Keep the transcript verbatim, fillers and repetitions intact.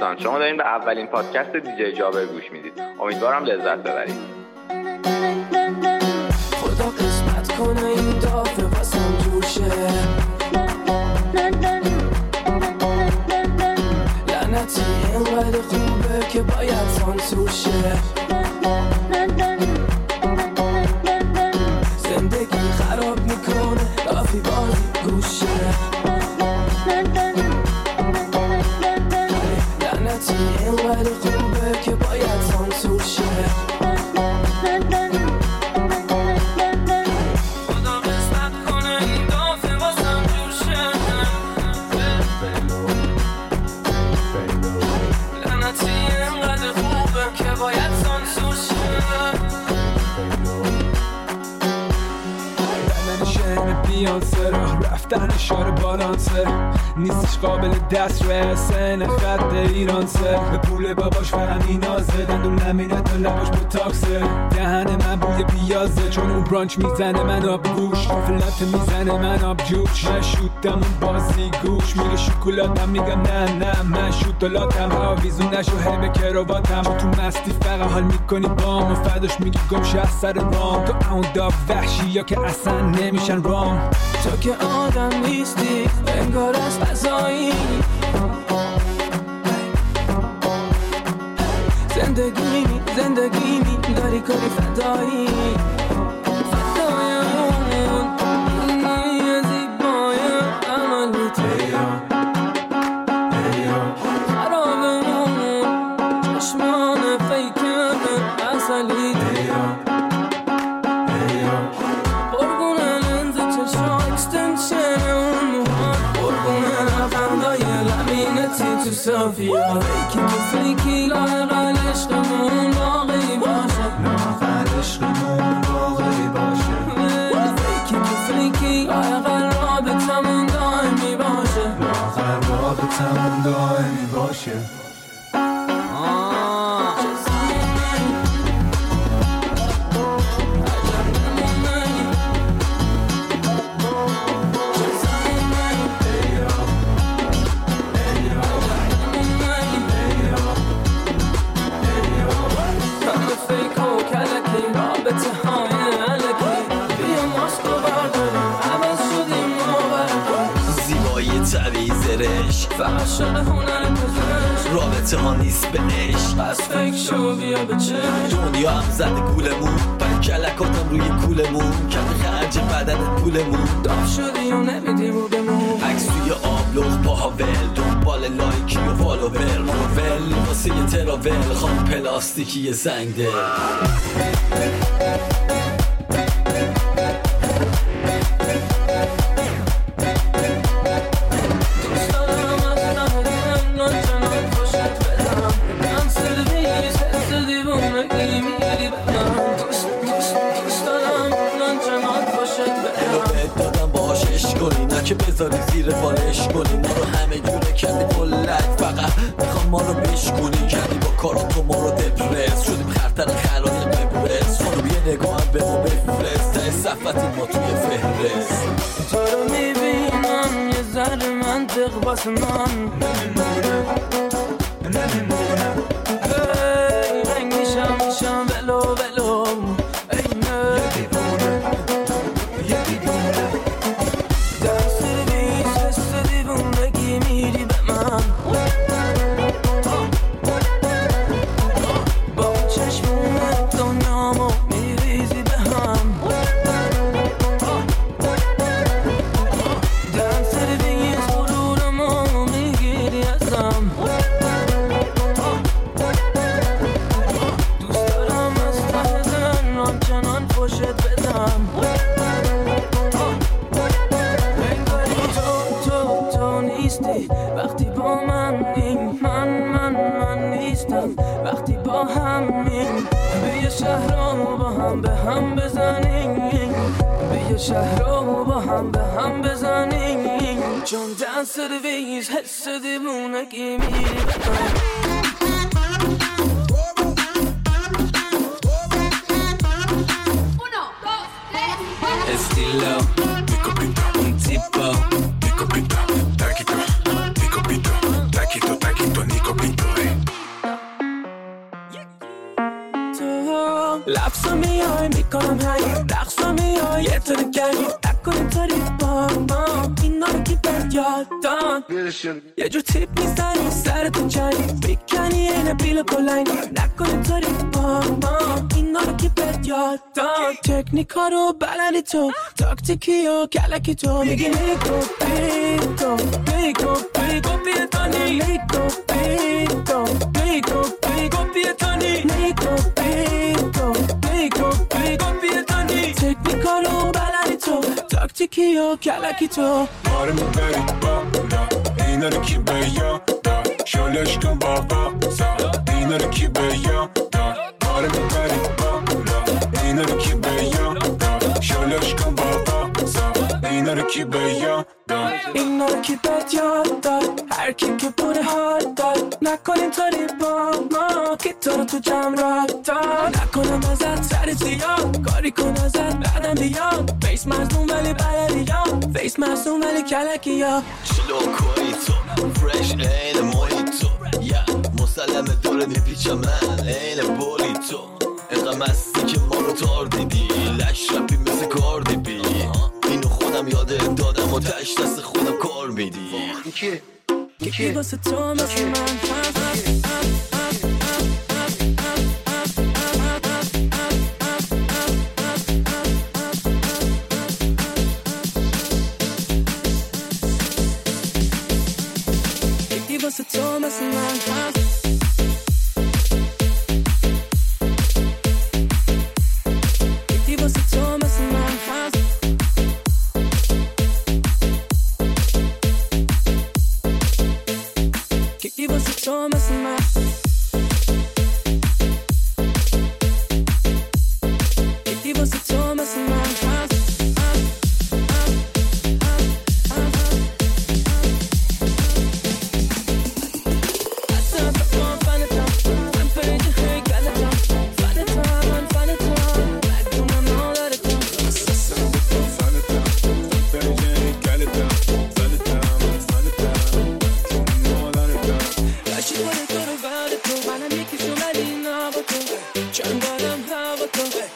دوستان، شما دارین به اولین پادکست دیجی جابر گوش میدید. امیدوارم لذت ببرید. خدا قسمت کنه این دافه واسم جور شه، لعنتی اینقدر خوبه که باید سانسور شه، زندگی خراب میکنه دافی بازی گوشه، لعنتی اینقدر خوبه که باید سانسور شه. بیانسه راه رفتن اشاره بالانسه نیستش قابل دست رسن خط ایرانسه به پول باباش فقط اینازه دندون نمینه تا لباش بوتاکسه دهن من بوی پیازه چون اون برانچ میزنه من آب گوش فلات میزنه من آب جوش من شوتم اون بازی گوش میگه شکلاتم میگم نه نه من شوتلاتم آویزون نشو همه کرواتم تو مستی فقط حال میکنی بام و فداش میگی گمشه از سر رام تو اون داب وحشی یا که اصلا نمیشن رام تو که آدم نیستی انگار از فضایی زندگی می زندگی می داری کاری فدایی فدایمون اینه زیبای عملیت خرابمون چشمان فیکن اصلیت تو صافیه فیکی تو فیکی لاغل عشقمون باقی باشه لاغل عشقمون باقی باشه فیکی تو فیکی لاغل رابطمون دائمی باشه لاغل رابطمون دائمی باشه. فقط شده هنر پزشک رابطه ها نیست به عشق بس فکر شو بیا به چشم دنیا هم زده گولمون بر کلکاتم روی کولمون کمی خرج بدن پولمون داف شدی و نمیدی بودمون عکس توی آبلوغ با هاول دنبال لایکی و فالوور روول واسه یه تراول خان پلاستیکی یه زنگ ده که بذاری زیر بالش کنی ما رو همه جوره کردی بلد فقط میخوام ما رو بشکنی کردی با کاراتو ما رو دپرس شدیم خرتر خرانی ببرس خانم یه نگاه هم به ما بفرست تا صفتی ما توی فهرست تو رو میبینم یه ذره منطق واسه من نمیمونه نمیمونه هی رنگ میشم میشم ولو ولو اینه یه دیوونه یه دیوونه میری به من با چشمون دنیامو میریزی به هم در سرویس غرورمو میگیری ازم دوست دارم از ته دل آنچنان پشت بدم وقتی با من این من من من نیستم وقتی با همین بیا شهر رو با هم به هم بزنیم بیا شهر رو با هم به هم بزنیم چون دن سرویس حس دیوونگی میری Estilo, pico pico, un tipo, pico pico, taquito, pico pico, taquito, taquito, nico pito. با ما اینا رو کی بهت یاد داد یه جور تیپ میزنی سرتو جنگ بکنی اینه بیل بلنگ نکنه طوری با ما اینا رو کی بهت یاد داد تکنیکا رو بلدی تو تاکتیکی و کلکی تو میگی نیکو بیتو نیکو بیگو بیتانی نیکو بیتو نیکو بیگو بیتانی نیکو بیتو نیکو بیگو بیتانی تکنیکا رو بلدی تو تاکتیکی و کلکی تو آره میبری بالا اینا رو کی به یاد داد شالش کن بابا زد اینا رو کی به یاد داد آره میبری بالا اینا رو کی به یاد داد شالش کن بابا زد اینا رو کی به یاد داد اینا رو کی بهت یاد داد هر کی که بوده حال داد نکنیم طوری با ما که تو رو تو جمع را داد نکنم ازت سر زیاد کاری کن ازت بعدم بیاد فیس مصدوم ولی بلدی یا فیس مصدوم ولی کلکی یا چلو کنی تو فرش این محیط تو یا مسلمه داره میپیچم من این بولی تو اینقدر مستی که ما رو تار دیدی لش رپی مثل کاردی بی اینو خودم یاده دادم و تش دست خودم کار میدی کیه؟ کی واسه تو مثل من واسه تو مثل من هست یکی واسه تو مثل من هست یکی واسه تو مثل من یکی واسه تو مثل من هست چند بارم هوا تو